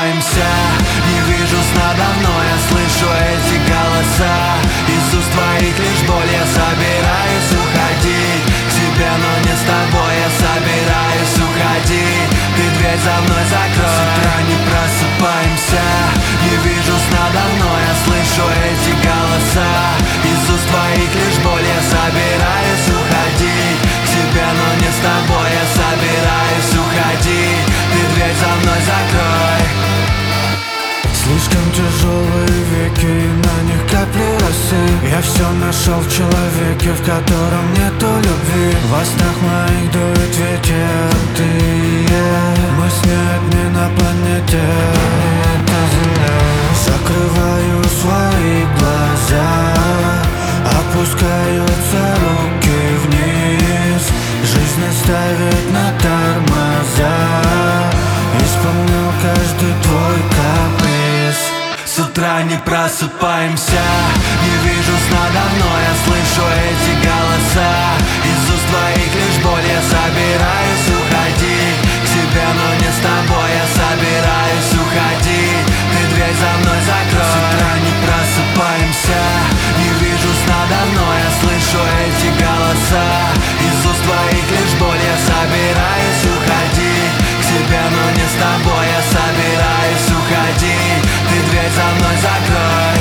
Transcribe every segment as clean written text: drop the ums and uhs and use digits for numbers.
просыпаемся. Не вижу сна давно, я слышу эти голоса. Из уст твоих лишь боль, я собираюсь уходить к себе, но не с тобой. Я собираюсь уходить, ты дверь за мной закрой. С утра не просыпаемся. Не вижу сна давно, я слышу эти голоса. Из уст твоих лишь боль, я собираюсь уходить к себе, но не с тобой. Я собираюсь уходить, ты дверь за мной закрой. Слишком тяжелые веки, на них капли росы. Я все нашел в человеке, в котором нету любви. Во снах моих дует ветер, ты и я. Мы с ней одни на планете, это земля. Закрываю свои глаза, опускаются руки вниз. Жизнь ставит на тормоза, исполнил каждый твой каприз. С утра не просыпаемся. Не вижу сна давно, я слышу эти голоса. Из уст твоих лишь боль, я собираюсь уходить к себе, но не с тобой. Я собираюсь уходить, ты дверь за мной закрой. С утра не просыпаемся. Не вижу сна давно, я слышу эти голоса. Из уст твоих лишь боль, я собираюсь уходить к себе, но не с тобой. Я собираюсь уходить, ты дверь за мной закрой.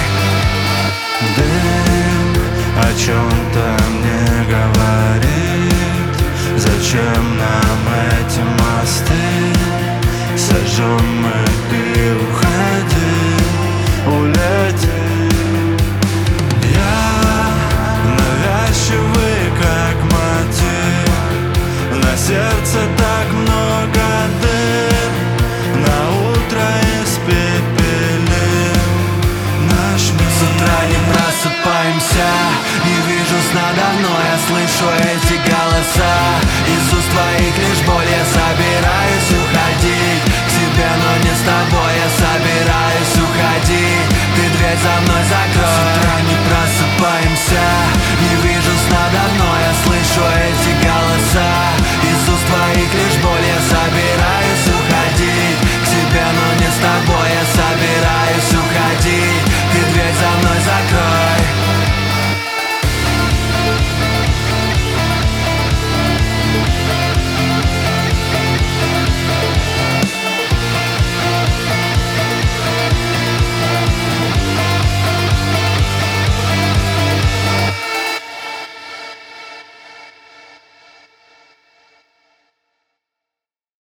Дым о чем-то мне говорит: зачем нам эти мосты? Сожжем мы, ты уходи, улети. Я навязчивый, как мотив, на сердце так много дыр. На утро испепелим наш мир. С утра не просыпаемся. Не вижу сна давно, я слышу эти голоса. Из уст твоих лишь боль, я собираюсь уходить к себе, но не с тобой. Я собираюсь уходить, ты дверь за мной закрой. С утра не просыпаемся. Не вижу сна давно, я слышу эти голоса. Из уст твоих лишь боль, я собираюсь уходить к себе, но не с тобой. Я собираюсь уходить,